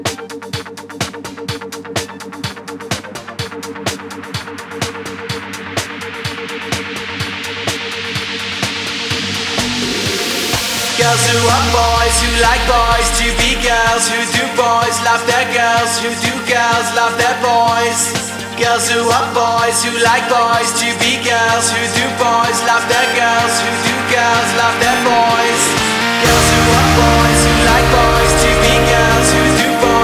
Girls who are boys, who like boys to be girls, who do boys love their girls, who do girls love their boys. Girls who are boys, who like boys to be girls, who do boys love their